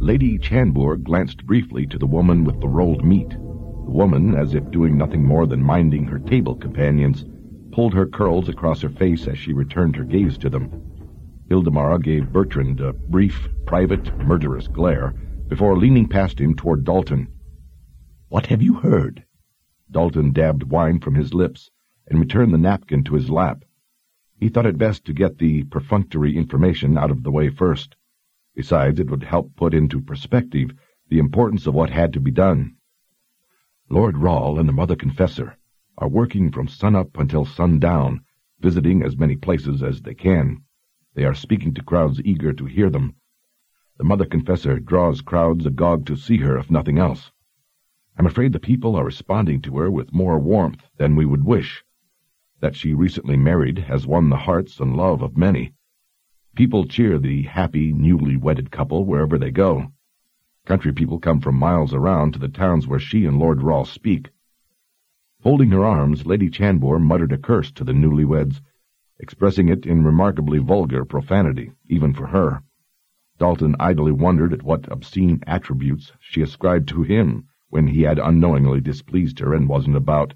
Lady Chanbur glanced briefly to the woman with the rolled meat. The woman, as if doing nothing more than minding her table companions, pulled her curls across her face as she returned her gaze to them. Hildemar gave Bertrand a brief, private, murderous glare before leaning past him toward Dalton. "What have you heard?" Dalton dabbed wine from his lips and returned the napkin to his lap. He thought it best to get the perfunctory information out of the way first. Besides, it would help put into perspective the importance of what had to be done. Lord Rawle and the Mother Confessor are working from sun-up until sundown, visiting as many places as they can. They are speaking to crowds eager to hear them. The Mother Confessor draws crowds agog to see her, if nothing else. I'm afraid the people are responding to her with more warmth than we would wish. That she recently married has won the hearts and love of many. People cheer the happy, newly wedded couple wherever they go. Country people come from miles around to the towns where she and Lord Rawle speak. Holding her arms, Lady Chanbur muttered a curse to the newlyweds, expressing it in remarkably vulgar profanity, even for her. Dalton idly wondered at what obscene attributes she ascribed to him when he had unknowingly displeased her and wasn't about.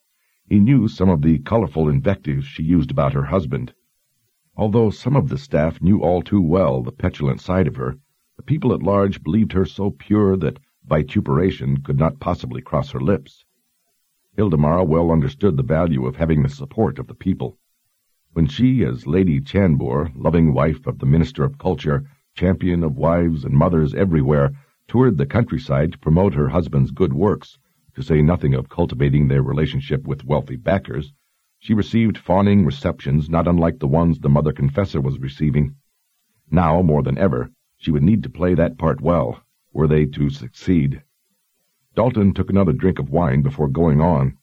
He knew some of the colorful invectives she used about her husband. Although some of the staff knew all too well the petulant side of her, the people at large believed her so pure that vituperation could not possibly cross her lips. Hildemar well understood the value of having the support of the people. When she, as Lady Chanbur, loving wife of the Minister of Culture, champion of wives and mothers everywhere, toured the countryside to promote her husband's good works, to say nothing of cultivating their relationship with wealthy backers, she received fawning receptions not unlike the ones the Mother Confessor was receiving. Now, more than ever, she would need to play that part well, were they to succeed. Dalton took another drink of wine before going on.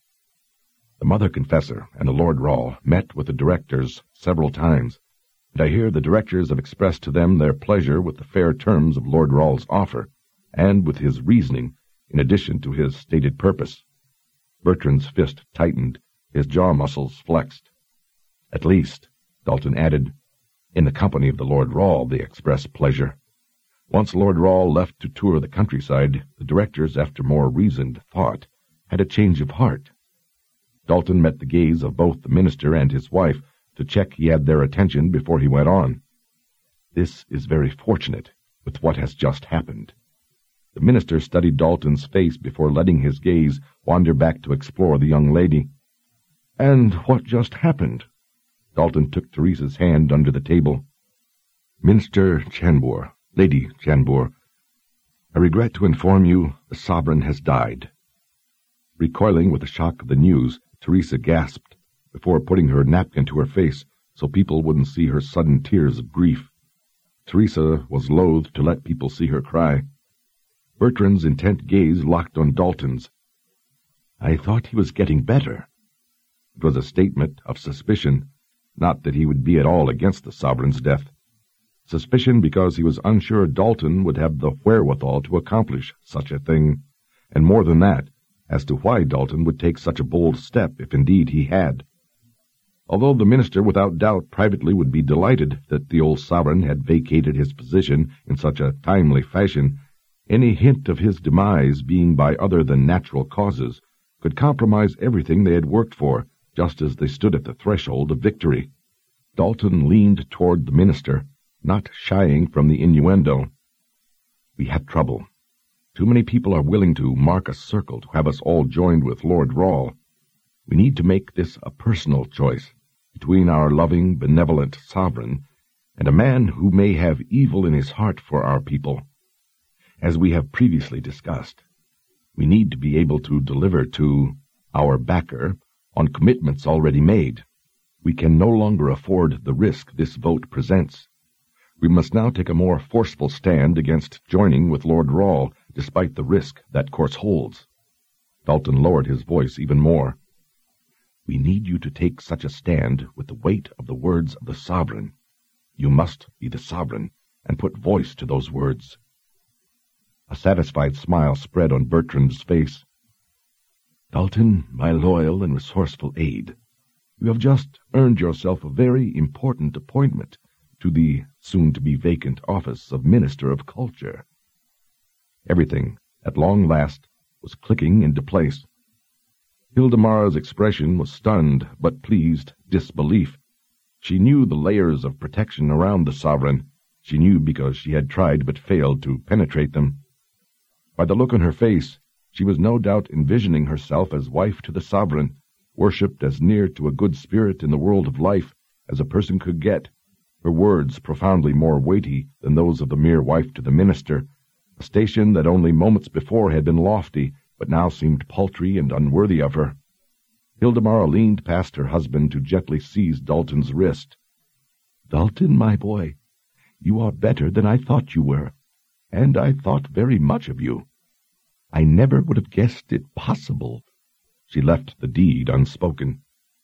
The Mother Confessor and the Lord Rawle met with the directors several times, and I hear the directors have expressed to them their pleasure with the fair terms of Lord Rawle's offer, and with his reasoning, in addition to his stated purpose. Bertrand's fist tightened, his jaw muscles flexed. At least, Dalton added, in the company of the Lord Rawle they expressed pleasure. Once Lord Rawle left to tour the countryside, the directors, after more reasoned thought, had a change of heart. Dalton met the gaze of both the minister and his wife to check he had their attention before he went on. This is very fortunate, with what has just happened. The minister studied Dalton's face before letting his gaze wander back to explore the young lady. "And what just happened?" Dalton took Teresa's hand under the table. "Minister Chanbur, Lady Chanbur, I regret to inform you the sovereign has died." Recoiling with the shock of the news, Teresa gasped, before putting her napkin to her face so people wouldn't see her sudden tears of grief. Teresa was loath to let people see her cry. Bertrand's intent gaze locked on Dalton's. "I thought he was getting better." It was a statement of suspicion, not that he would be at all against the sovereign's death. Suspicion because he was unsure Dalton would have the wherewithal to accomplish such a thing, and more than that, as to why Dalton would take such a bold step if indeed he had. Although the minister without doubt privately would be delighted that the old sovereign had vacated his position in such a timely fashion, any hint of his demise being by other than natural causes could compromise everything they had worked for, just as they stood at the threshold of victory. Dalton leaned toward the minister, not shying from the innuendo. "We have trouble. Too many people are willing to mark a circle to have us all joined with Lord Rawle. We need to make this a personal choice between our loving, benevolent sovereign and a man who may have evil in his heart for our people. As we have previously discussed, we need to be able to deliver to our backer on commitments already made. We can no longer afford the risk this vote presents. We must now take a more forceful stand against joining with Lord Rawle, despite the risk that course holds." Dalton lowered his voice even more. "We need you to take such a stand with the weight of the words of the sovereign. You must be the sovereign, and put voice to those words." A satisfied smile spread on Bertrand's face. "Dalton, my loyal and resourceful aide, you have just earned yourself a very important appointment to the soon-to-be vacant office of Minister of Culture. Everything, at long last, was clicking into place. Hildemara's expression was stunned but pleased disbelief. She knew the layers of protection around the sovereign. She knew because she had tried but failed to penetrate them. By the look on her face, she was no doubt envisioning herself as wife to the sovereign, worshipped as near to a good spirit in the world of life as a person could get, her words profoundly more weighty than those of the mere wife to the minister, a station that only moments before had been lofty, but now seemed paltry and unworthy of her. Hildemara leaned past her husband to gently seize Dalton's wrist. "Dalton, my boy, you are better than I thought you were, and I thought very much of you. I never would have guessed it possible." She left the deed unspoken.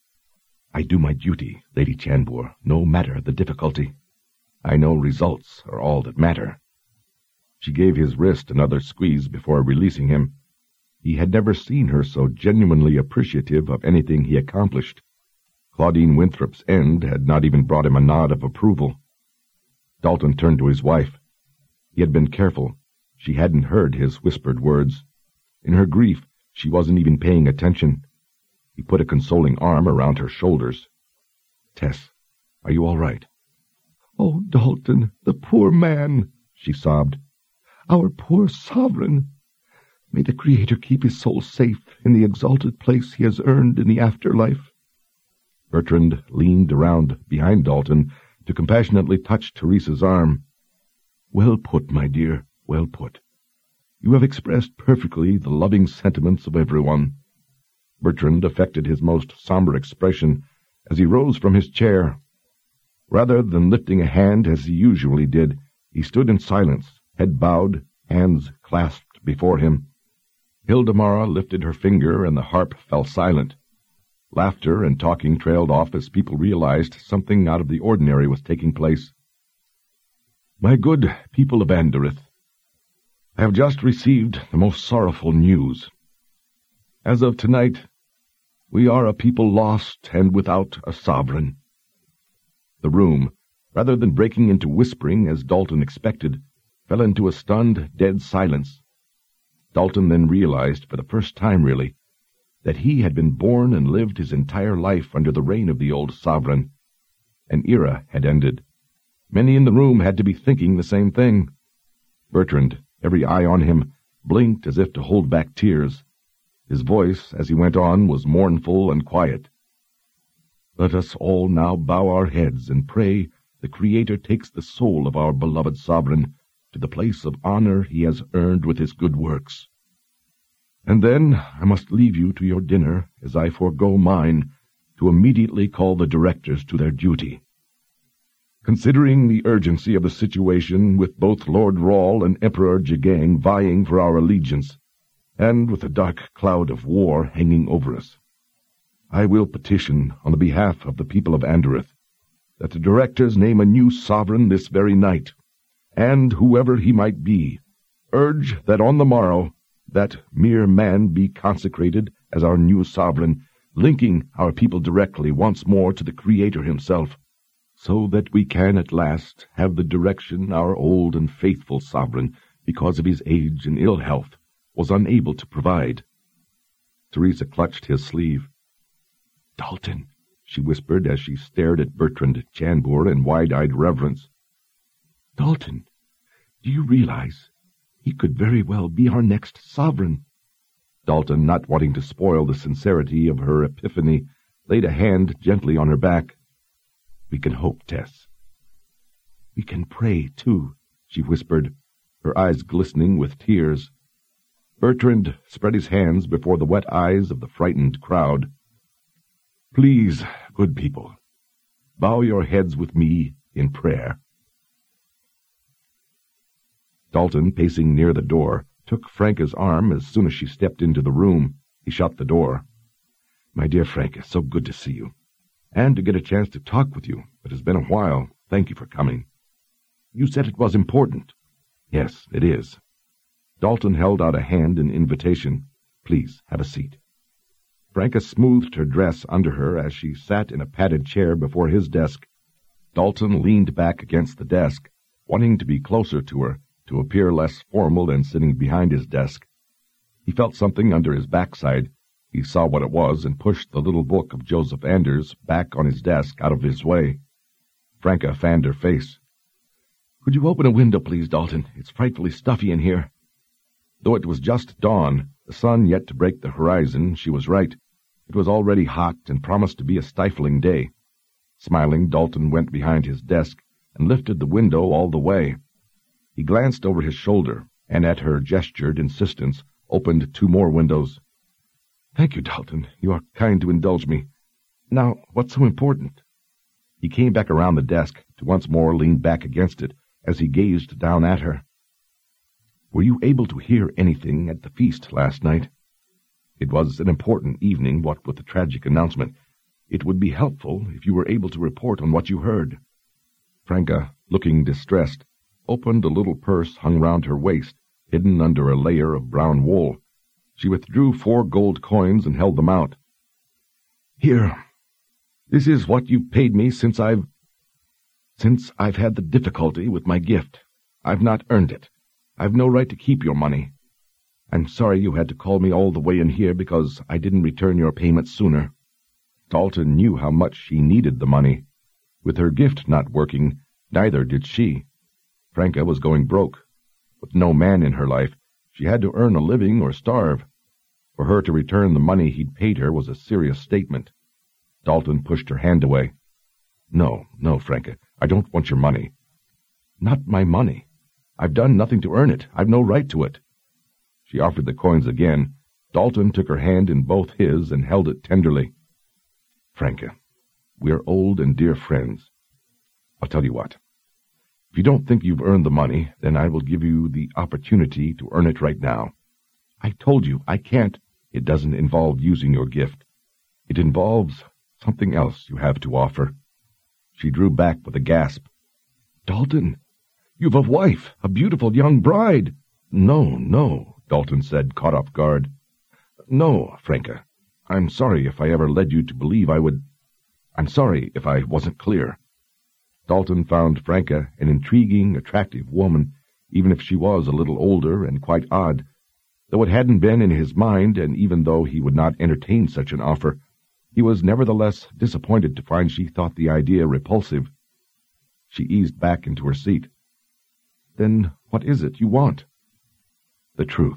"I do my duty, Lady Chanbur, no matter the difficulty. I know results are all that matter." She gave his wrist another squeeze before releasing him. He had never seen her so genuinely appreciative of anything he accomplished. Claudine Winthrop's end had not even brought him a nod of approval. Dalton turned to his wife. He had been careful. She hadn't heard his whispered words. In her grief, she wasn't even paying attention. He put a consoling arm around her shoulders. "Tess, are you all right?" "Oh, Dalton, the poor man," she sobbed. "Our poor sovereign. May the Creator keep his soul safe in the exalted place he has earned in the afterlife." Bertrand leaned around behind Dalton to compassionately touch Teresa's arm. "Well put, my dear, well put. You have expressed perfectly the loving sentiments of everyone." Bertrand affected his most somber expression as he rose from his chair. Rather than lifting a hand as he usually did, he stood in silence, head bowed, hands clasped before him. Hildemara lifted her finger and the harp fell silent. Laughter and talking trailed off as people realized something out of the ordinary was taking place. "My good people of Anderith, I have just received the most sorrowful news. As of tonight, we are a people lost and without a sovereign." The room, rather than breaking into whispering as Dalton expected, fell into a stunned, dead silence. Dalton then realized, for the first time really, that he had been born and lived his entire life under the reign of the old sovereign. An era had ended. Many in the room had to be thinking the same thing. Bertrand, every eye on him, blinked as if to hold back tears. His voice, as he went on, was mournful and quiet. "Let us all now bow our heads and pray the Creator takes the soul of our beloved sovereign to the place of honor he has earned with his good works. And then I must leave you to your dinner, as I forego mine, to immediately call the directors to their duty. Considering the urgency of the situation, with both Lord Rawle and Emperor Jagang vying for our allegiance, and with a dark cloud of war hanging over us, I will petition on the behalf of the people of Anderith that the directors name a new sovereign this very night, and whoever he might be, urge that on the morrow that mere man be consecrated as our new sovereign, linking our people directly once more to the Creator himself, so that we can at last have the direction our old and faithful sovereign, because of his age and ill health, was unable to provide." Teresa clutched his sleeve. "Dalton," she whispered as she stared at Bertrand Chanbur in wide-eyed reverence. "Dalton, do you realize he could very well be our next sovereign?" Dalton, not wanting to spoil the sincerity of her epiphany, laid a hand gently on her back. "We can hope, Tess." "We can pray, too," she whispered, her eyes glistening with tears. Bertrand spread his hands before the wet eyes of the frightened crowd. "Please, good people, bow your heads with me in prayer." Dalton, pacing near the door, took Franca's arm as soon as she stepped into the room. He shut the door. "My dear Franca, so good to see you, and to get a chance to talk with you. It has been a while. Thank you for coming. You said it was important." "Yes, it is." Dalton held out a hand in invitation. "Please, have a seat." Franca smoothed her dress under her as she sat in a padded chair before his desk. Dalton leaned back against the desk, wanting to be closer to her, to appear less formal than sitting behind his desk. He felt something under his backside. He saw what it was and pushed the little book of Joseph Anders back on his desk out of his way. Franca fanned her face. "Could you open a window, please, Dalton? It's frightfully stuffy in here." Though it was just dawn, the sun yet to break the horizon, she was right. It was already hot and promised to be a stifling day. Smiling, Dalton went behind his desk and lifted the window all the way. He glanced over his shoulder, and at her gestured insistence, opened 2 more windows. "Thank you, Dalton. You are kind to indulge me. Now, what's so important?" He came back around the desk to once more lean back against it as he gazed down at her. "Were you able to hear anything at the feast last night?" It was an important evening, what with the tragic announcement. It would be helpful if you were able to report on what you heard. Franca, looking distressed, opened a little purse hung round her waist, hidden under a layer of brown wool. She withdrew 4 gold coins and held them out. "Here. This is what you've paid me since I've had the difficulty with my gift. I've not earned it. I've no right to keep your money. I'm sorry you had to call me all the way in here because I didn't return your payment sooner." Dalton knew how much she needed the money. With her gift not working, neither did she. Franca was going broke. With no man in her life, she had to earn a living or starve. For her to return the money he'd paid her was a serious statement. Dalton pushed her hand away. No, Franca, I don't want your money." "Not my money. I've done nothing to earn it. I've no right to it." She offered the coins again. Dalton took her hand in both his and held it tenderly. "Franca, we are old and dear friends. I'll tell you what. If you don't think you've earned the money, then I will give you the opportunity to earn it right now. I told you I can't. It doesn't involve using your gift. It involves something else you have to offer." She drew back with a gasp. "Dalton, you've a wife, a beautiful young bride." No, Dalton said, caught off guard. "No, Franca. I'm sorry if I ever led you to believe I would. I'm sorry if I wasn't clear." Dalton found Franca an intriguing, attractive woman, even if she was a little older and quite odd. Though it hadn't been in his mind, and even though he would not entertain such an offer, he was nevertheless disappointed to find she thought the idea repulsive. She eased back into her seat. "Then what is it you want?" "The truth."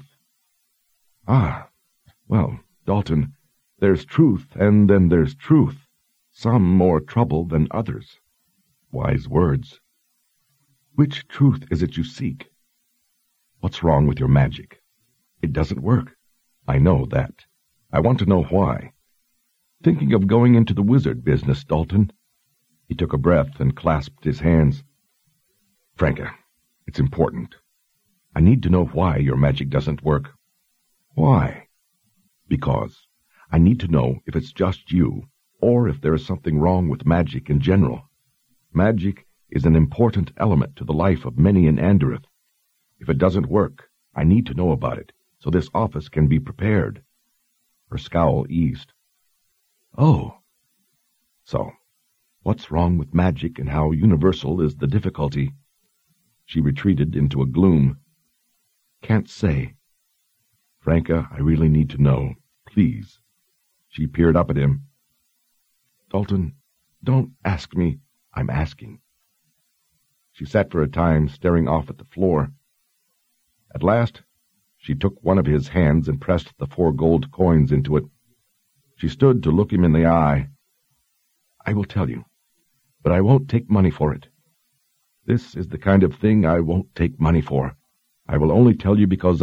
"Ah, well, Dalton, there's truth, and then there's truth. Some more trouble than others." Wise words. "Which truth is it you seek?" "What's wrong with your magic?" "It doesn't work." "I know that. I want to know why." "Thinking of going into the wizard business, Dalton." He took a breath and clasped his hands. "Franca, it's important. I need to know why your magic doesn't work." "Why?" "Because I need to know if it's just you, or if there is something wrong with magic in general. Magic is an important element to the life of many in Andereth. If it doesn't work, I need to know about it, so this office can be prepared." Her scowl eased. "Oh. So, what's wrong with magic and how universal is the difficulty?" She retreated into a gloom. "Can't say." "Franca, I really need to know. Please." She peered up at him. "Dalton, don't ask me." "I'm asking." She sat for a time, staring off at the floor. At last, she took one of his hands and pressed the 4 gold coins into it. She stood to look him in the eye. "I will tell you, but I won't take money for it. This is the kind of thing I won't take money for. I will only tell you because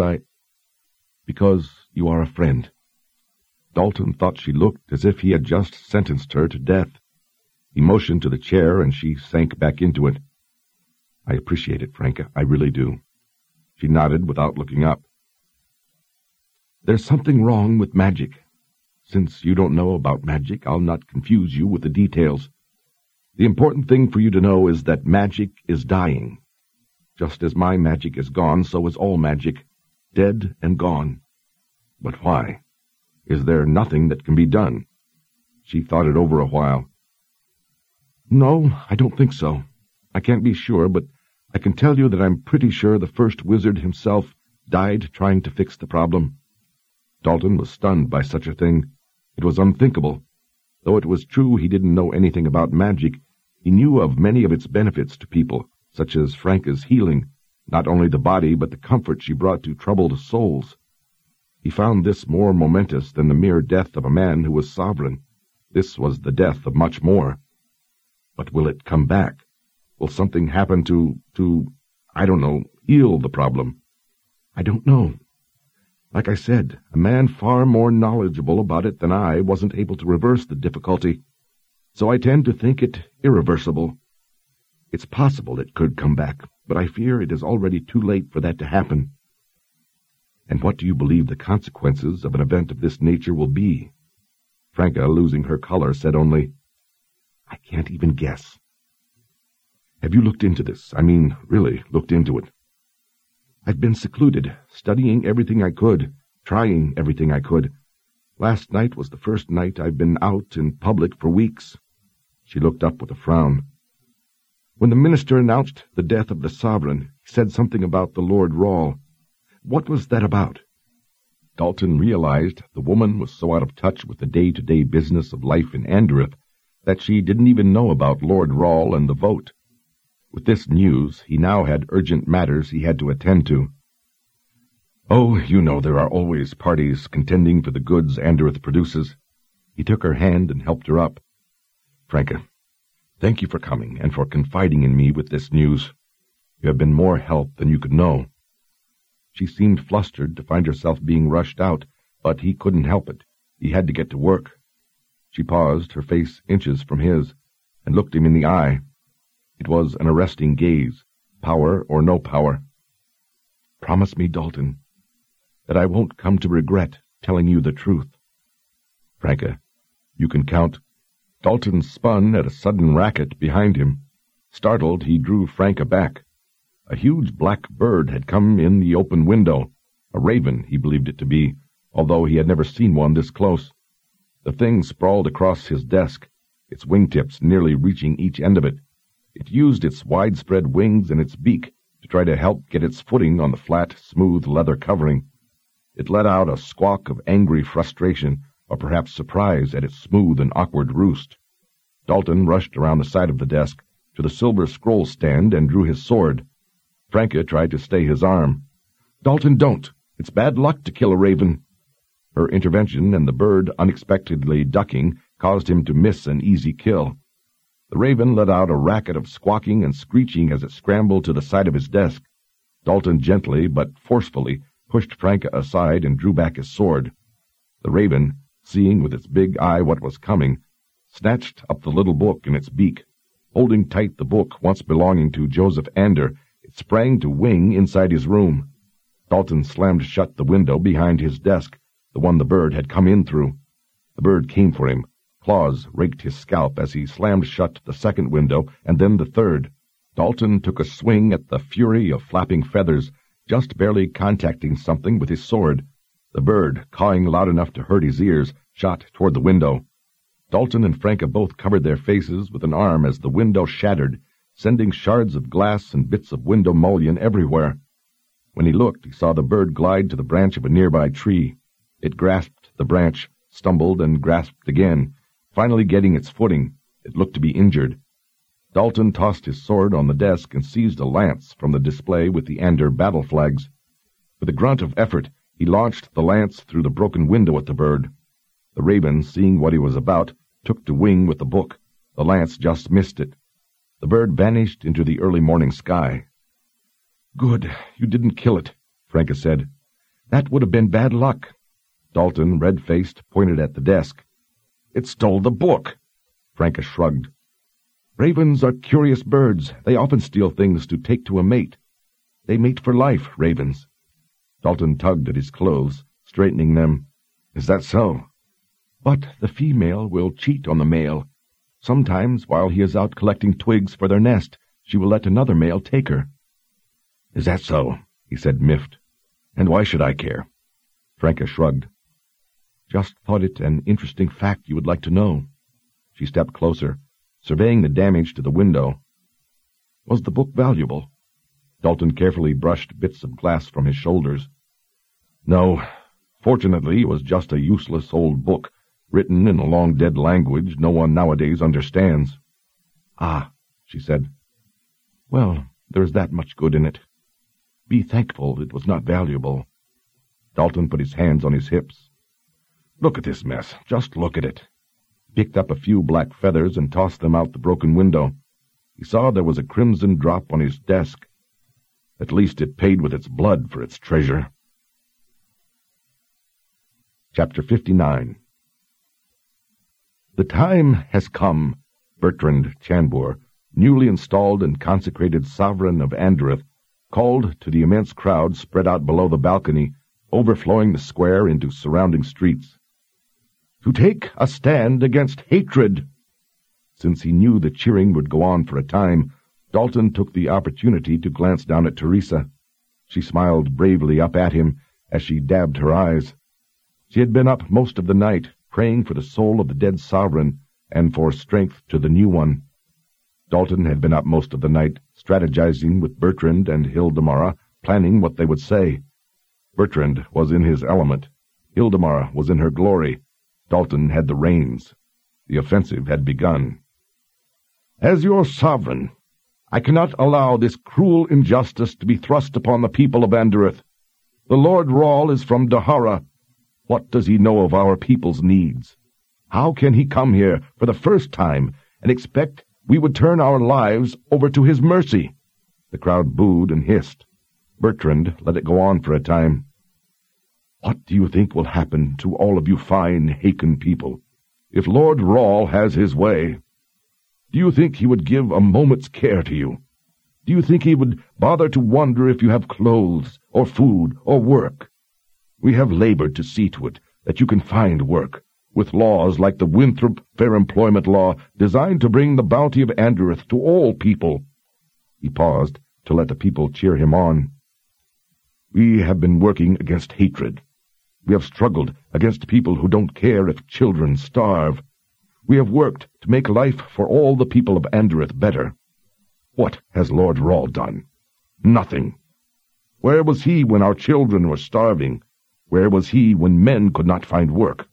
you are a friend." Dalton thought she looked as if he had just sentenced her to death. He motioned to the chair, and she sank back into it. "I appreciate it, Franca. I really do." She nodded without looking up. "There's something wrong with magic. Since you don't know about magic, I'll not confuse you with the details. The important thing for you to know is that magic is dying. Just as my magic is gone, so is all magic. Dead and gone. But why? Is there nothing that can be done?" She thought it over a while. "No, I don't think so. I can't be sure, but I can tell you that I'm pretty sure the first wizard himself died trying to fix the problem." Dalton was stunned by such a thing. It was unthinkable. Though it was true he didn't know anything about magic, he knew of many of its benefits to people, such as Franca's healing, not only the body but the comfort she brought to troubled souls. He found this more momentous than the mere death of a man who was sovereign. This was the death of much more. But will it come back? Will something happen to, I don't know, heal the problem? I don't know. Like I said, a man far more knowledgeable about it than I wasn't able to reverse the difficulty, so I tend to think it irreversible. It's possible it could come back, but I fear it is already too late for that to happen. And what do you believe the consequences of an event of this nature will be? Franca, losing her color, said only, I can't even guess. Have you looked into this? I mean, really looked into it? I've been secluded, studying everything I could, trying everything I could. Last night was the first night I've been out in public for weeks. She looked up with a frown. When the minister announced the death of the sovereign, he said something about the Lord Rawle. What was that about? Dalton realized the woman was so out of touch with the day-to-day business of life in Andereth that she didn't even know about Lord Rawle and the vote. With this news, he now had urgent matters he had to attend to. Oh, you know there are always parties contending for the goods Andereth produces. He took her hand and helped her up. Franca, thank you for coming and for confiding in me with this news. You have been more help than you could know. She seemed flustered to find herself being rushed out, but he couldn't help it. He had to get to work. She paused, her face inches from his, and looked him in the eye. It was an arresting gaze, power or no power. Promise me, Dalton, that I won't come to regret telling you the truth. Franca, you can count. Dalton spun at a sudden racket behind him. Startled, he drew Franca back. A huge black bird had come in the open window. A raven, he believed it to be, although he had never seen one this close. The thing sprawled across his desk, its wingtips nearly reaching each end of it. It used its widespread wings and its beak to try to help get its footing on the flat, smooth leather covering. It let out a squawk of angry frustration, or perhaps surprise at its smooth and awkward roost. Dalton rushed around the side of the desk to the silver scroll stand and drew his sword. Franca tried to stay his arm. Dalton, don't! It's bad luck to kill a raven. Her intervention and the bird unexpectedly ducking caused him to miss an easy kill. The raven let out a racket of squawking and screeching as it scrambled to the side of his desk. Dalton gently but forcefully pushed Franca aside and drew back his sword. The raven, seeing with its big eye what was coming, snatched up the little book in its beak. Holding tight the book once belonging to Joseph Ander, it sprang to wing inside his room. Dalton slammed shut the window behind his desk, the one the bird had come in through. The bird came for him. Claws raked his scalp as he slammed shut the second window and then the third. Dalton took a swing at the fury of flapping feathers, just barely contacting something with his sword. The bird, cawing loud enough to hurt his ears, shot toward the window. Dalton and Franca both covered their faces with an arm as the window shattered, sending shards of glass and bits of window mullion everywhere. When he looked, he saw the bird glide to the branch of a nearby tree. It grasped the branch, stumbled, and grasped again. Finally getting its footing, it looked to be injured. Dalton tossed his sword on the desk and seized a lance from the display with the Ander battle flags. With a grunt of effort, he launched the lance through the broken window at the bird. The raven, seeing what he was about, took to wing with the book. The lance just missed it. The bird vanished into the early morning sky. Good, you didn't kill it, Franca said. That would have been bad luck. Dalton, red-faced, pointed at the desk. It stole the book. Franca shrugged. Ravens are curious birds. They often steal things to take to a mate. They mate for life, ravens. Dalton tugged at his clothes, straightening them. Is that so? But the female will cheat on the male. Sometimes, while he is out collecting twigs for their nest, she will let another male take her. Is that so? He said, miffed. And why should I care? Franca shrugged. Just thought it an interesting fact you would like to know. She stepped closer, surveying the damage to the window. Was the book valuable? Dalton carefully brushed bits of glass from his shoulders. No, fortunately it was just a useless old book, written in a long-dead language no one nowadays understands. Ah, she said. Well, there is that much good in it. Be thankful it was not valuable. Dalton put his hands on his hips. Look at this mess. Just look at it. He picked up a few black feathers and tossed them out the broken window. He saw there was a crimson drop on his desk. At least it paid with its blood for its treasure. Chapter 59. The time has come, Bertrand Chanbour, newly installed and consecrated sovereign of Andereth, called to the immense crowd spread out below the balcony, overflowing the square into surrounding streets. To take a stand against hatred. Since he knew the cheering would go on for a time, Dalton took the opportunity to glance down at Teresa. She smiled bravely up at him as she dabbed her eyes. She had been up most of the night, praying for the soul of the dead sovereign and for strength to the new one. Dalton had been up most of the night, strategizing with Bertrand and Hildemara, planning what they would say. Bertrand was in his element. Hildemara was in her glory. Dalton had the reins. The offensive had begun. As your sovereign, I cannot allow this cruel injustice to be thrust upon the people of Andereth. The Lord Rawle is from Dahara. What does he know of our people's needs? How can he come here for the first time and expect we would turn our lives over to his mercy? The crowd booed and hissed. Bertrand let it go on for a time. What do you think will happen to all of you fine Haken people if Lord Rawle has his way? Do you think he would give a moment's care to you? Do you think he would bother to wonder if you have clothes or food or work? We have labored to see to it that you can find work, with laws like the Winthrop Fair Employment Law designed to bring the bounty of Andereth to all people. He paused to let the people cheer him on. We have been working against hatred. We have struggled against people who don't care if children starve. We have worked to make life for all the people of Andereth better. What has Lord Rawle done? Nothing. Where was he when our children were starving? Where was he when men could not find work?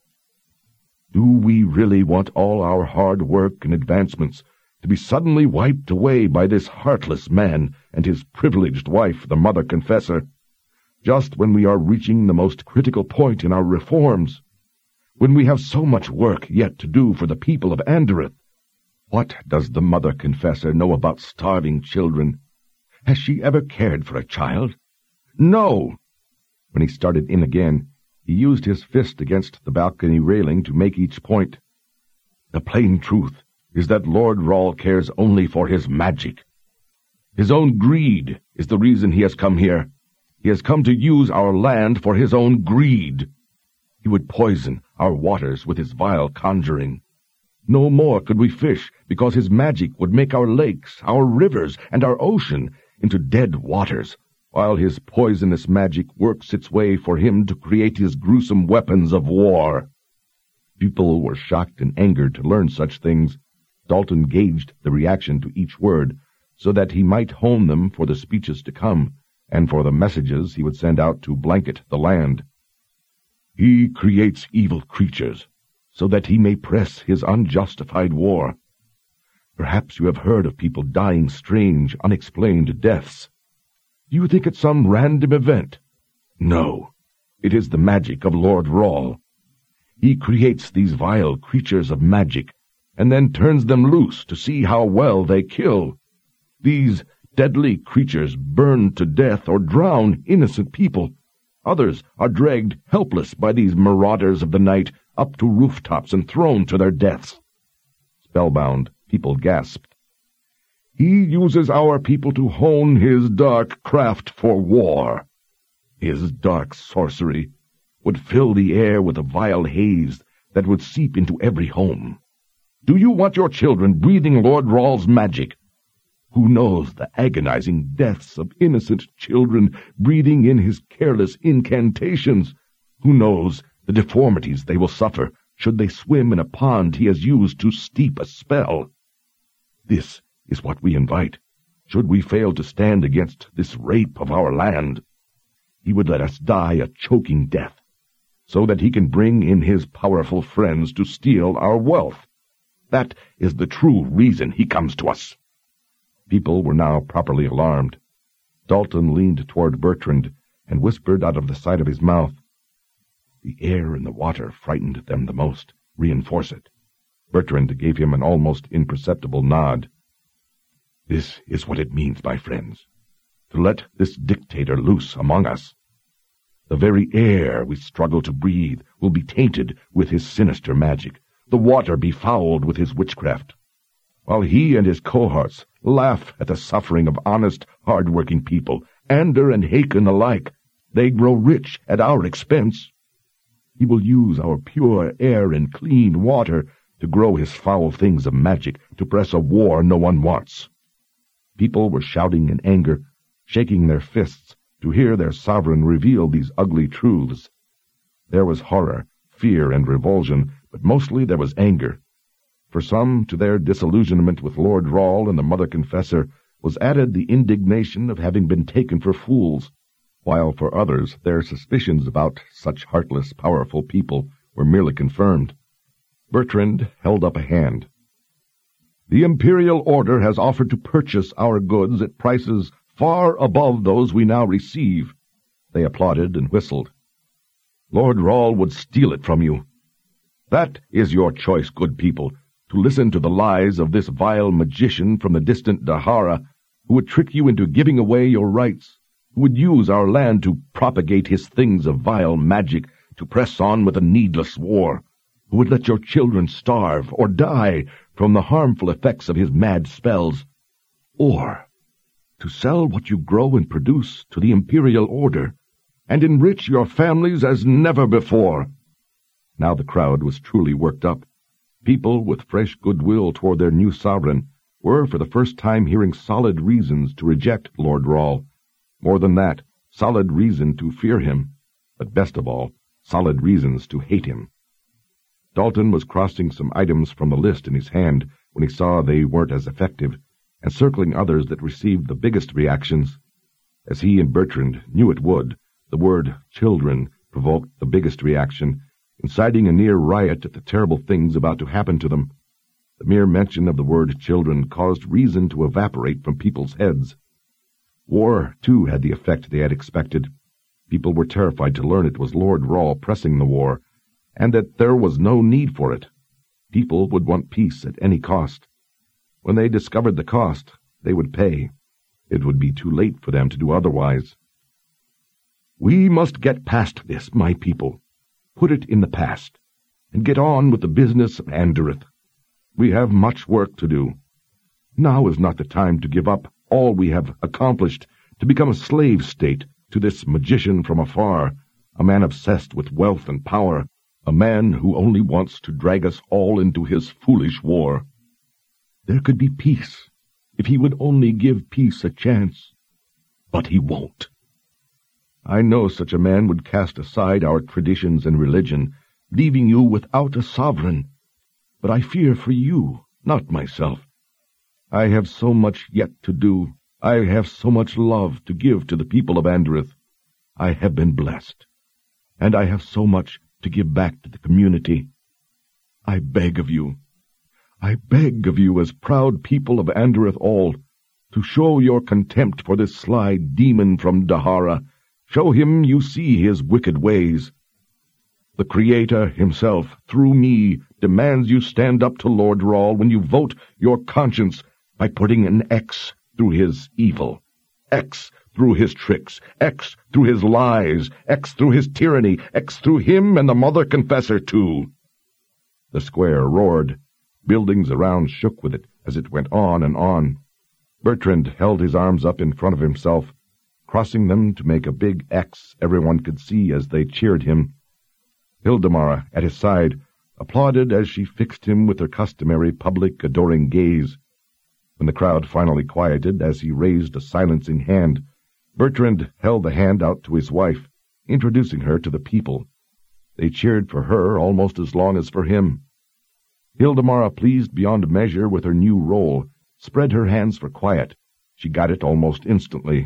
Do we really want all our hard work and advancements to be suddenly wiped away by this heartless man and his privileged wife, the Mother Confessor, just when we are reaching the most critical point in our reforms, when we have so much work yet to do for the people of Andereth? What does the Mother Confessor know about starving children? Has she ever cared for a child? No! When he started in again, he used his fist against the balcony railing to make each point. The plain truth is that Lord Rawle cares only for his magic. His own greed is the reason he has come here. He has come to use our land for his own greed. He would poison our waters with his vile conjuring. No more could we fish, because his magic would make our lakes, our rivers, and our ocean into dead waters, while his poisonous magic works its way for him to create his gruesome weapons of war. People were shocked and angered to learn such things. Dalton gauged the reaction to each word, so that he might hone them for the speeches to come, and for the messages he would send out to blanket the land. He creates evil creatures, so that he may press his unjustified war. Perhaps you have heard of people dying strange, unexplained deaths. Do you think it's some random event? No, it is the magic of Lord Rawle. He creates these vile creatures of magic, and then turns them loose to see how well they kill. These deadly creatures burn to death or drown innocent people. Others are dragged helpless by these marauders of the night up to rooftops and thrown to their deaths. Spellbound, people gasped. He uses our people to hone his dark craft for war. His dark sorcery would fill the air with a vile haze that would seep into every home. Do you want your children breathing Lord Rawle's magic? Who knows the agonizing deaths of innocent children breathing in his careless incantations? Who knows the deformities they will suffer should they swim in a pond he has used to steep a spell? This is what we invite. should we fail to stand against this rape of our land. He would let us die a choking death, so that he can bring in his powerful friends to steal our wealth. That is the true reason he comes to us." People were now properly alarmed. Dalton leaned toward Bertrand and whispered out of the side of his mouth. The air and the water frightened them the most. Reinforce it. Bertrand gave him an almost imperceptible nod. "This is what it means, my friends, to let this dictator loose among us. The very air we struggle to breathe will be tainted with his sinister magic, the water befouled with his witchcraft. While he and his cohorts laugh at the suffering of honest, hard-working people, Ander and Hakon alike, they grow rich at our expense. He will use our pure air and clean water to grow his foul things of magic, to press a war no one wants." People were shouting in anger, shaking their fists to hear their sovereign reveal these ugly truths. There was horror, fear, and revulsion, but mostly there was anger. For some, to their disillusionment with Lord Rawle and the Mother Confessor was added the indignation of having been taken for fools, while for others their suspicions about such heartless, powerful people were merely confirmed. Bertrand held up a hand. "The Imperial Order has offered to purchase our goods at prices far above those we now receive." They applauded and whistled. "Lord Rawle would steal it from you. That is your choice, good people, to listen to the lies of this vile magician from the distant Dahara, who would trick you into giving away your rights, who would use our land to propagate his things of vile magic, to press on with a needless war, who would let your children starve or die from the harmful effects of his mad spells, or to sell what you grow and produce to the Imperial Order, and enrich your families as never before." Now the crowd was truly worked up. People with fresh goodwill toward their new sovereign were for the first time hearing solid reasons to reject Lord Rawle. More than that, solid reason to fear him, but best of all, solid reasons to hate him. Dalton was crossing some items from the list in his hand when he saw they weren't as effective, and circling others that received the biggest reactions. As he and Bertrand knew it would, the word children provoked the biggest reaction, inciting a near riot at the terrible things about to happen to them. The mere mention of the word children caused reason to evaporate from people's heads. War, too, had the effect they had expected. People were terrified to learn it was Lord Rawle pressing the war, and that there was no need for it. People would want peace at any cost. When they discovered the cost, they would pay. It would be too late for them to do otherwise. "We must get past this, my people. Put it in the past, and get on with the business of Andereth. We have much work to do. Now is not the time to give up all we have accomplished, to become a slave state to this magician from afar, a man obsessed with wealth and power, a man who only wants to drag us all into his foolish war. There could be peace, if he would only give peace a chance. But he won't. I know such a man would cast aside our traditions and religion, leaving you without a sovereign. But I fear for you, not myself. I have so much yet to do. I have so much love to give to the people of Andereth. I have been blessed, and I have so much to give back to the community. I beg of you as proud people of Andereth all, to show your contempt for this sly demon from Dahara. Show him you see his wicked ways. The Creator himself, through me, demands you stand up to Lord Rawle when you vote your conscience by putting an X through his evil, X through his tricks, X through his lies, X through his tyranny, X through him and the Mother Confessor too." The square roared. Buildings around shook with it as it went on and on. Bertrand held his arms up in front of himself, crossing them to make a big X everyone could see as they cheered him. Hildemar, at his side, applauded as she fixed him with her customary public adoring gaze. When the crowd finally quieted as he raised a silencing hand, Bertrand held the hand out to his wife, introducing her to the people. They cheered for her almost as long as for him. Hildemar, pleased beyond measure with her new role, spread her hands for quiet, She got it almost instantly.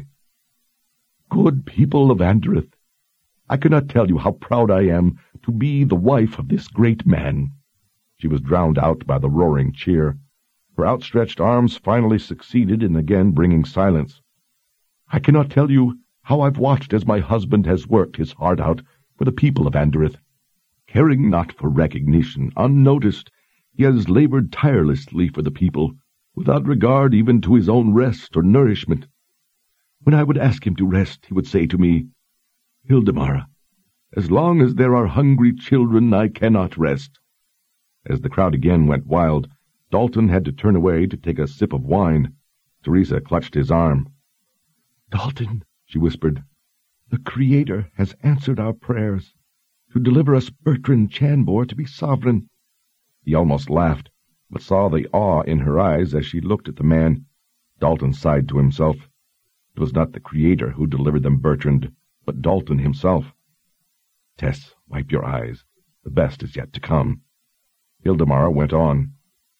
"Good people of Andereth, I cannot tell you how proud I am to be the wife of this great man." She was drowned out by the roaring cheer. Her outstretched arms finally succeeded in again bringing silence. "I cannot tell you how I've watched as my husband has worked his heart out for the people of Andereth. Caring not for recognition, unnoticed, he has labored tirelessly for the people, without regard even to his own rest or nourishment. When I would ask him to rest, he would say to me, 'Hildemara, as long as there are hungry children, I cannot rest.'" As the crowd again went wild, Dalton had to turn away to take a sip of wine. Teresa clutched his arm. "Dalton," she whispered, "the Creator has answered our prayers to deliver us Bertrand Chambord to be sovereign." He almost laughed, but saw the awe in her eyes as she looked at the man. Dalton sighed to himself. It was not the Creator who delivered them Bertrand, but Dalton himself. "Tess, wipe your eyes. The best is yet to come." Hildemara went on.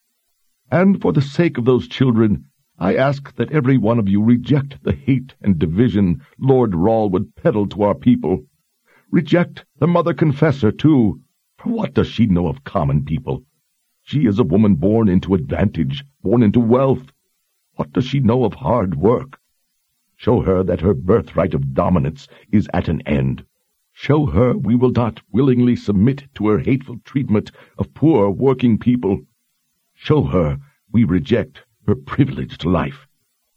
"And for the sake of those children, I ask that every one of you reject the hate and division Lord Rawle would peddle to our people. Reject the Mother Confessor, too, for what does she know of common people? She is a woman born into advantage, born into wealth. What does she know of hard work? Show her that her birthright of dominance is at an end. Show her we will not willingly submit to her hateful treatment of poor working people. Show her we reject her privileged life.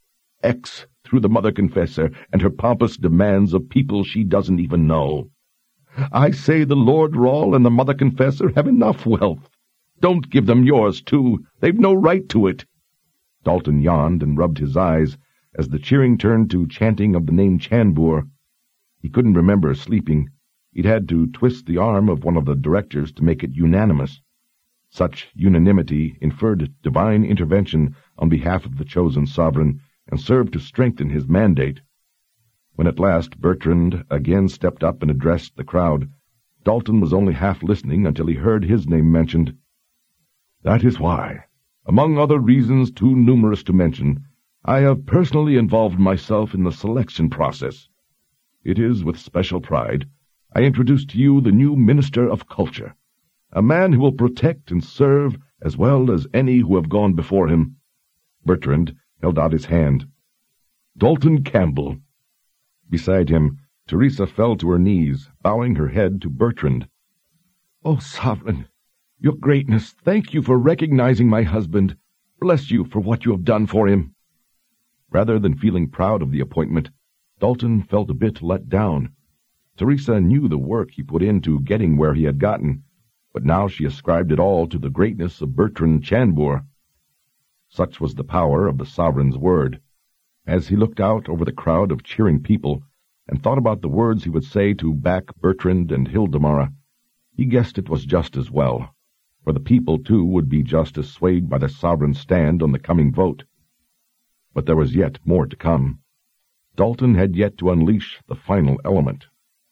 X through the Mother Confessor and her pompous demands of people she doesn't even know. I say the Lord Rawle and the Mother Confessor have enough wealth. Don't give them yours, too. They've no right to it." Dalton yawned and rubbed his eyes as the cheering turned to chanting of the name Chambord. He couldn't remember sleeping. He'd had to twist the arm of one of the directors to make it unanimous. Such unanimity inferred divine intervention on behalf of the chosen sovereign and served to strengthen his mandate. When at last Bertrand again stepped up and addressed the crowd, Dalton was only half listening until he heard his name mentioned. "That is why, among other reasons too numerous to mention, I have personally involved myself in the selection process. It is with special pride I introduce to you the new Minister of Culture, a man who will protect and serve as well as any who have gone before him." Bertrand held out his hand. "Dalton Campbell." Beside him, Teresa fell to her knees, bowing her head to Bertrand. "Oh, Sovereign, your greatness, thank you for recognizing my husband. Bless you for what you have done for him." Rather than feeling proud of the appointment, Dalton felt a bit let down. Teresa knew the work he put into getting where he had gotten, but now she ascribed it all to the greatness of Bertrand Chambord. Such was the power of the sovereign's word. As he looked out over the crowd of cheering people and thought about the words he would say to back Bertrand and Hildemara, he guessed it was just as well, for the people, too, would be just as swayed by the sovereign's stand on the coming vote. But there was yet more to come. Dalton had yet to unleash the final element.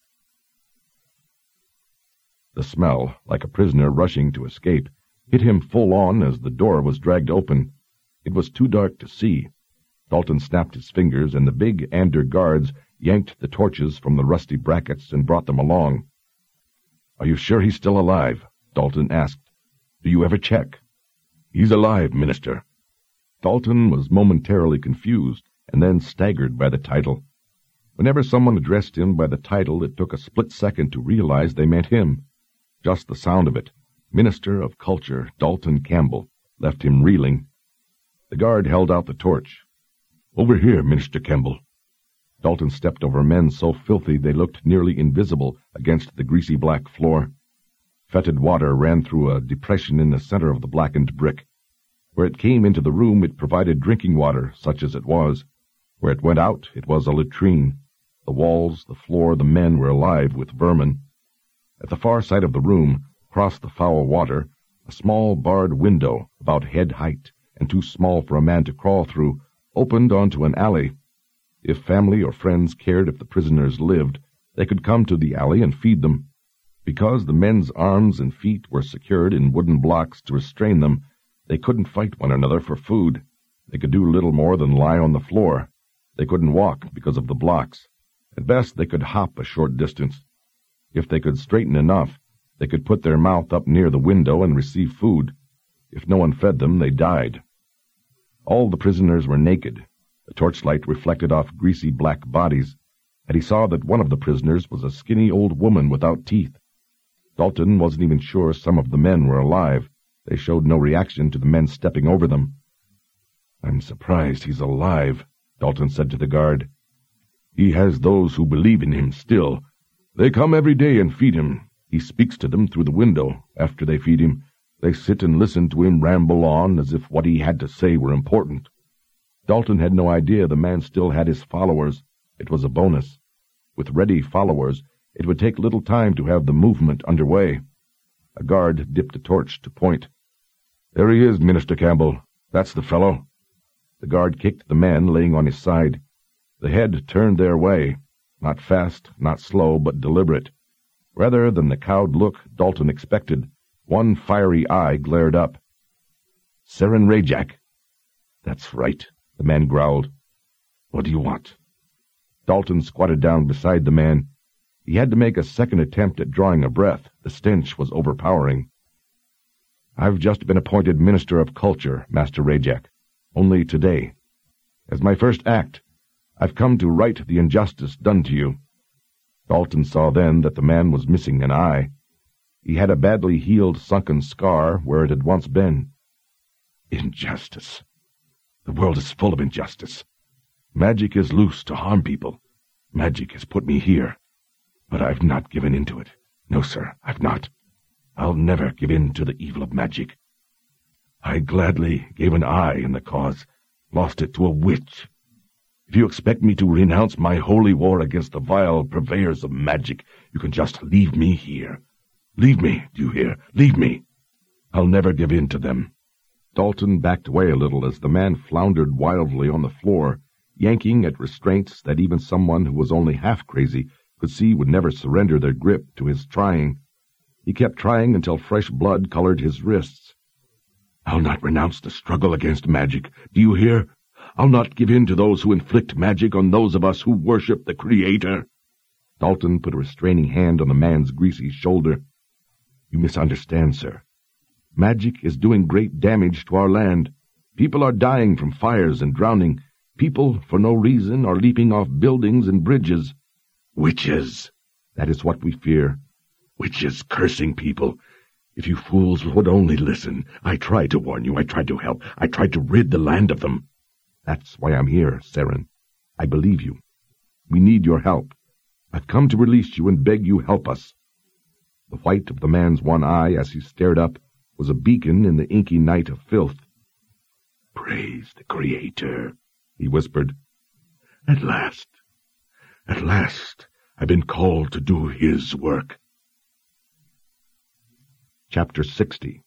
The smell, like a prisoner rushing to escape, hit him full on as the door was dragged open. It was too dark to see. Dalton snapped his fingers, and the big Ander guards yanked the torches from the rusty brackets and brought them along. "Are you sure he's still alive?" Dalton asked. "Do you ever check?" "He's alive, Minister." Dalton was momentarily confused, and then staggered by the title. Whenever someone addressed him by the title, it took a split second to realize they meant him. Just the sound of it, Minister of Culture Dalton Campbell, left him reeling. The guard held out the torch. "Over here, Minister Campbell." Dalton stepped over men so filthy they looked nearly invisible against the greasy black floor. Fetid water ran through a depression in the center of the blackened brick. Where it came into the room, it provided drinking water, such as it was. Where it went out, it was a latrine. The walls, the floor, the men were alive with vermin. At the far side of the room, across the foul water, a small barred window, about head height and too small for a man to crawl through, opened onto an alley. If family or friends cared if the prisoners lived, they could come to the alley and feed them. Because the men's arms and feet were secured in wooden blocks to restrain them, they couldn't fight one another for food. They could do little more than lie on the floor. They couldn't walk because of the blocks. At best, they could hop a short distance. If they could straighten enough, they could put their mouth up near the window and receive food. If no one fed them, they died. All the prisoners were naked. The torchlight reflected off greasy black bodies, and he saw that one of the prisoners was a skinny old woman without teeth. Dalton wasn't even sure some of the men were alive. They showed no reaction to the men stepping over them. "I'm surprised he's alive," Dalton said to the guard. "He has those who believe in him still. They come every day and feed him. He speaks to them through the window. After they feed him, they sit and listen to him ramble on as if what he had to say were important." Dalton had no idea the man still had his followers. It was a bonus. With ready followers, it would take little time to have the movement underway. A guard dipped a torch to point. "There he is, Minister Campbell. That's the fellow." The guard kicked the man laying on his side. The head turned their way, not fast, not slow, but deliberate. Rather than the cowed look Dalton expected, one fiery eye glared up. "Seren Rajak." "That's right," the man growled. "What do you want?" Dalton squatted down beside the man. He had to make a second attempt at drawing a breath. The stench was overpowering. "I've just been appointed Minister of Culture, Master Rajak. Only today. As my first act, I've come to right the injustice done to you." Dalton saw then that the man was missing an eye. He had a badly healed sunken scar where it had once been. "Injustice. The world is full of injustice. Magic is loose to harm people. Magic has put me here. But I've not given in to it. No, sir, I've not. I'll never give in to the evil of magic. I gladly gave an eye in the cause, lost it to a witch. If you expect me to renounce my holy war against the vile purveyors of magic, you can just leave me here. Leave me, do you hear? Leave me. I'll never give in to them." Dalton backed away a little as the man floundered wildly on the floor, yanking at restraints that even someone who was only half crazy could see would never surrender their grip to his trying. He kept trying until fresh blood colored his wrists. "I'll not renounce the struggle against magic. Do you hear? I'll not give in to those who inflict magic on those of us who worship the Creator." Dalton put a restraining hand on the man's greasy shoulder. "You misunderstand, sir. Magic is doing great damage to our land. People are dying from fires and drowning. People, for no reason, are leaping off buildings and bridges. Witches! That is what we fear. Witches cursing people. If you fools would only listen. I tried to warn you. I tried to help. I tried to rid the land of them. That's why I'm here, Seren. I believe you. We need your help. I've come to release you and beg you help us." The white of the man's one eye, as he stared up, was a beacon in the inky night of filth. "Praise the Creator," he whispered. At last, I've been called to do His work." Chapter 60.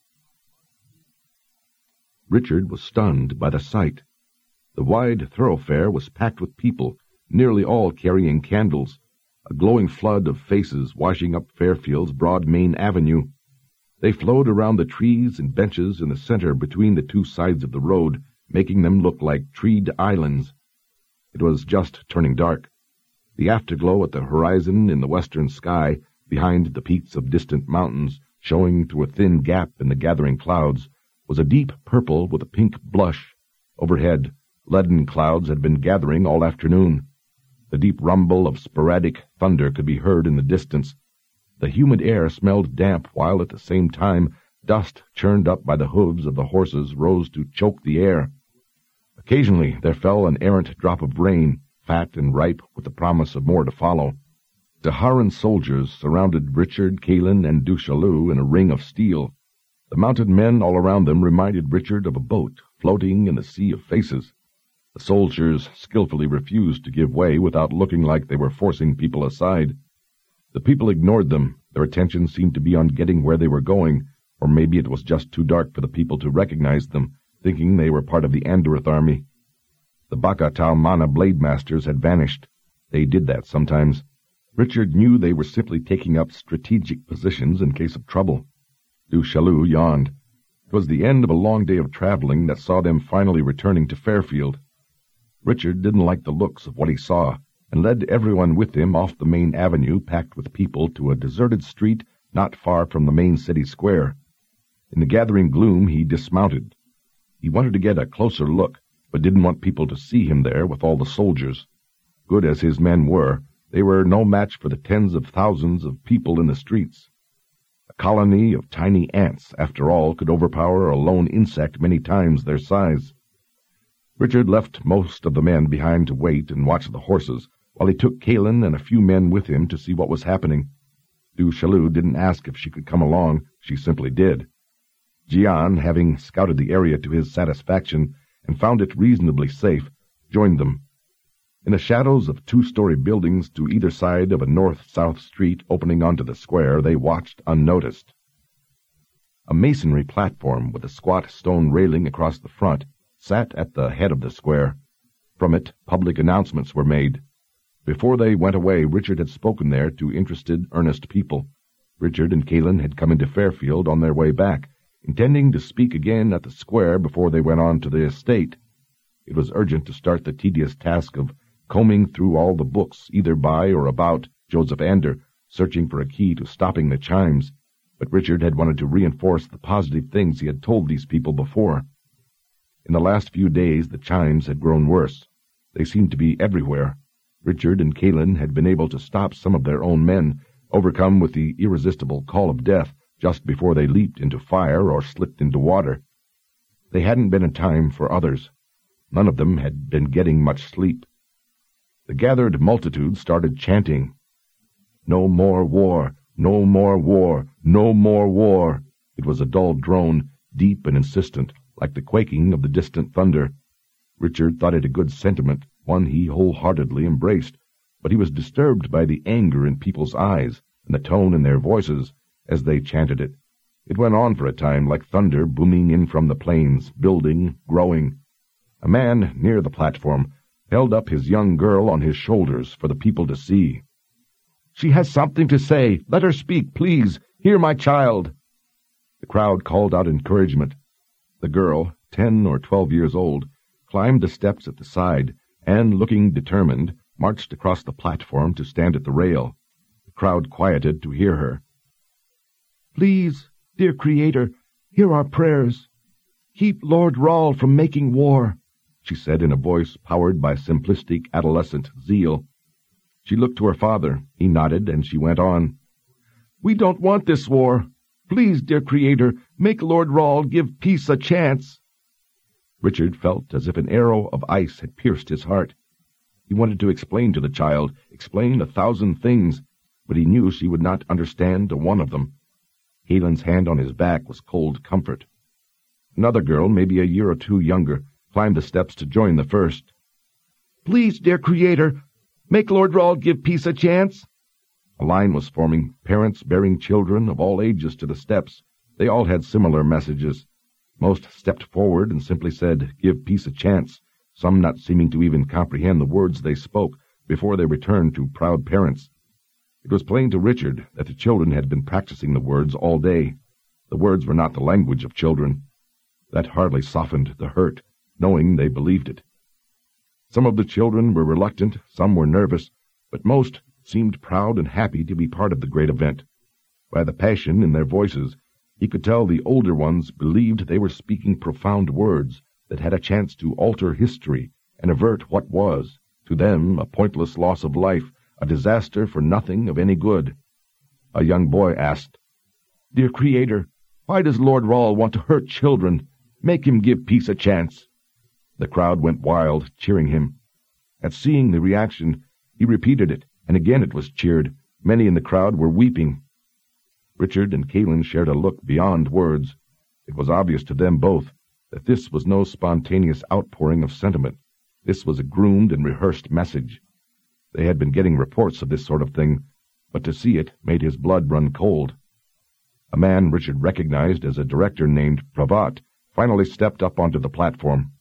Richard was stunned by the sight. The wide thoroughfare was packed with people, nearly all carrying candles, a glowing flood of faces washing up Fairfield's broad main avenue. They flowed around the trees and benches in the center between the two sides of the road, making them look like treed islands. It was just turning dark. The afterglow at the horizon in the western sky, behind the peaks of distant mountains, showing through a thin gap in the gathering clouds, was a deep purple with a pink blush. Overhead, leaden clouds had been gathering all afternoon. The deep rumble of sporadic thunder could be heard in the distance. The humid air smelled damp, while at the same time dust churned up by the hooves of the horses rose to choke the air. Occasionally there fell an errant drop of rain, fat and ripe with the promise of more to follow. Daharan soldiers surrounded Richard, Kalin, and Du Chaillu in a ring of steel. The mounted men all around them reminded Richard of a boat floating in the sea of faces. The soldiers skillfully refused to give way without looking like they were forcing people aside. The people ignored them. Their attention seemed to be on getting where they were going, or maybe it was just too dark for the people to recognize them, thinking they were part of the Andurith army. The Baka Tal Mana blade masters had vanished. They did that sometimes. Richard knew they were simply taking up strategic positions in case of trouble. Du Chaillu yawned. It was the end of a long day of traveling that saw them finally returning to Fairfield. Richard didn't like the looks of what he saw, and led everyone with him off the main avenue packed with people to a deserted street not far from the main city square. In the gathering gloom he dismounted. He wanted to get a closer look, but didn't want people to see him there with all the soldiers. Good as his men were, they were no match for the tens of thousands of people in the streets. A colony of tiny ants, after all, could overpower a lone insect many times their size. Richard left most of the men behind to wait and watch the horses, while he took Kalin and a few men with him to see what was happening. Du Chaillu didn't ask if she could come along, she simply did. Jian, having scouted the area to his satisfaction and found it reasonably safe, joined them. In the shadows of two-story buildings to either side of a north-south street opening onto the square, they watched unnoticed. A masonry platform with a squat stone railing across the front sat at the head of the square. From it, public announcements were made. Before they went away, Richard had spoken there to interested, earnest people. Richard and Kalin had come into Fairfield on their way back, intending to speak again at the square before they went on to the estate. It was urgent to start the tedious task of combing through all the books either by or about Joseph Ander, searching for a key to stopping the chimes, but Richard had wanted to reinforce the positive things he had told these people before. In the last few days the chimes had grown worse. They seemed to be everywhere. Richard and Kalin had been able to stop some of their own men, overcome with the irresistible call of death just before they leaped into fire or slipped into water. They hadn't been in time for others. None of them had been getting much sleep. The gathered multitude started chanting, "No more war! No more war! No more war!" It was a dull drone, deep and insistent, like the quaking of the distant thunder. Richard thought it a good sentiment, one he wholeheartedly embraced, but he was disturbed by the anger in people's eyes and the tone in their voices as they chanted it. It went on for a time like thunder booming in from the plains, building, growing. A man near the platform held up his young girl on his shoulders for the people to see. "She has something to say. Let her speak, please. Hear my child." The crowd called out encouragement. The girl, 10 or 12 years old, climbed the steps at the side and, looking determined, marched across the platform to stand at the rail. The crowd quieted to hear her. "Please, dear Creator, hear our prayers. Keep Lord Rahl from making war," she said in a voice powered by simplistic adolescent zeal. She looked to her father. He nodded, and she went on. "We don't want this war. Please, dear Creator, make Lord Rahl give peace a chance." Richard felt as if an arrow of ice had pierced his heart. He wanted to explain to the child, explain 1,000 things, but he knew she would not understand one of them. Kalin's hand on his back was cold comfort. Another girl, maybe a year or two younger, climbed the steps to join the first. "Please, dear Creator, make Lord Rahl give peace a chance." A line was forming, parents bearing children of all ages to the steps. They all had similar messages. Most stepped forward and simply said, "Give peace a chance," some not seeming to even comprehend the words they spoke before they returned to proud parents. It was plain to Richard that the children had been practicing the words all day. The words were not the language of children. That hardly softened the hurt, knowing they believed it. Some of the children were reluctant, some were nervous, but most seemed proud and happy to be part of the great event. By the passion in their voices, he could tell the older ones believed they were speaking profound words that had a chance to alter history and avert what was, to them, a pointless loss of life, a disaster for nothing of any good. A young boy asked, "Dear Creator, why does Lord Rahl want to hurt children? Make him give peace a chance." The crowd went wild, cheering him. At seeing the reaction, he repeated it, and again it was cheered. Many in the crowd were weeping. Richard and Kalin shared a look beyond words. It was obvious to them both that this was no spontaneous outpouring of sentiment. This was a groomed and rehearsed message. They had been getting reports of this sort of thing, but to see it made his blood run cold. A man Richard recognized as a director named Pravat finally stepped up onto the platform.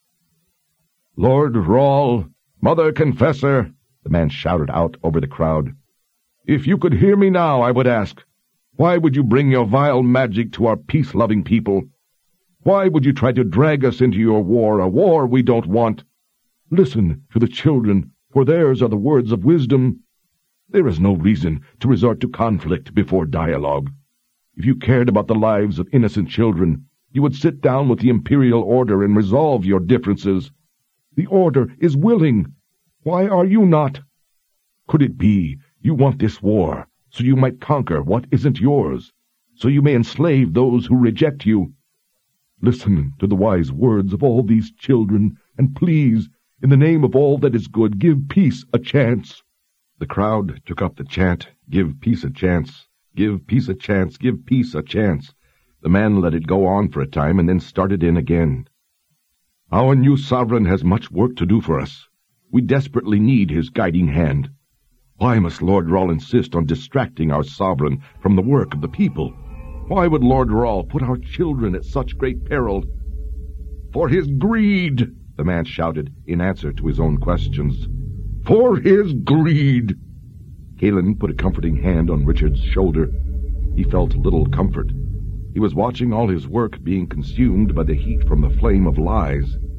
"Lord Rahl, Mother Confessor," the man shouted out over the crowd. "If you could hear me now, I would ask, why would you bring your vile magic to our peace-loving people? Why would you try to drag us into your war, a war we don't want? Listen to the children, for theirs are the words of wisdom. There is no reason to resort to conflict before dialogue. If you cared about the lives of innocent children, you would sit down with the Imperial Order and resolve your differences. The Order is willing. Why are you not? Could it be you want this war so you might conquer what isn't yours, so you may enslave those who reject you? Listen to the wise words of all these children, and please, in the name of all that is good, give peace a chance. The crowd took up the chant, "Give peace a chance, give peace a chance, give peace a chance." The man let it go on for a time and then started in again. Our new sovereign has much work to do for us. We desperately need his guiding hand. Why must Lord Rahl insist on distracting our sovereign from the work of the people? Why would Lord Rahl put our children at such great peril? For his greed, the man shouted in answer to his own questions. For his greed! Galen put a comforting hand on Richard's shoulder. He felt little comfort. He was watching all his work being consumed by the heat from the flame of lies.